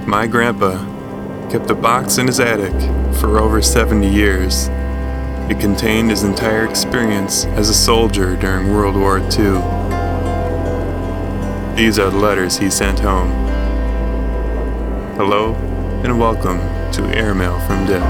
My grandpa kept a box in his attic for over 70 years. It contained his entire experience as a soldier during World War II. These are the letters he sent home. Hello, and welcome to Airmail from Dip.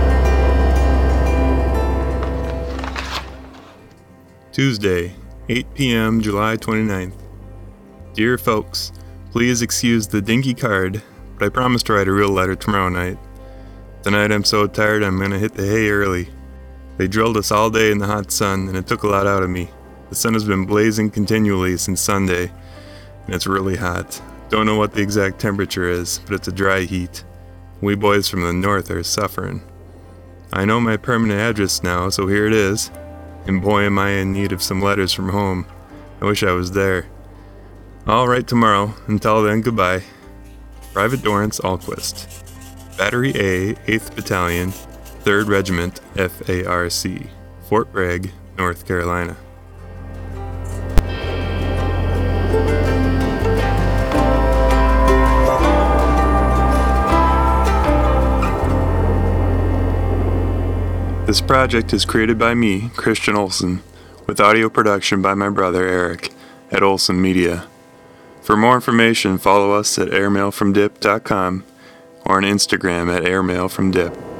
Tuesday, 8 p.m., July 29th. Dear folks, please excuse the dinky card, but I promise to write a real letter tomorrow night. Tonight I'm so tired I'm gonna hit the hay early. They drilled us all day in the hot sun, and it took a lot out of me. The sun has been blazing continually since Sunday, and it's really hot. Don't know what the exact temperature is, but it's a dry heat. We boys from the north are suffering. I know my permanent address now, so here it is. And boy am I in need of some letters from home. I wish I was there. I'll write tomorrow. Until then, goodbye. Private Dorrance Alquist, Battery A, 8th Battalion, 3rd Regiment, FARC, Fort Bragg, North Carolina. This project is created by me, Christian Olson, with audio production by my brother Eric at Olson Media. For more information, follow us at airmailfromdip.com or on Instagram at airmailfromdip.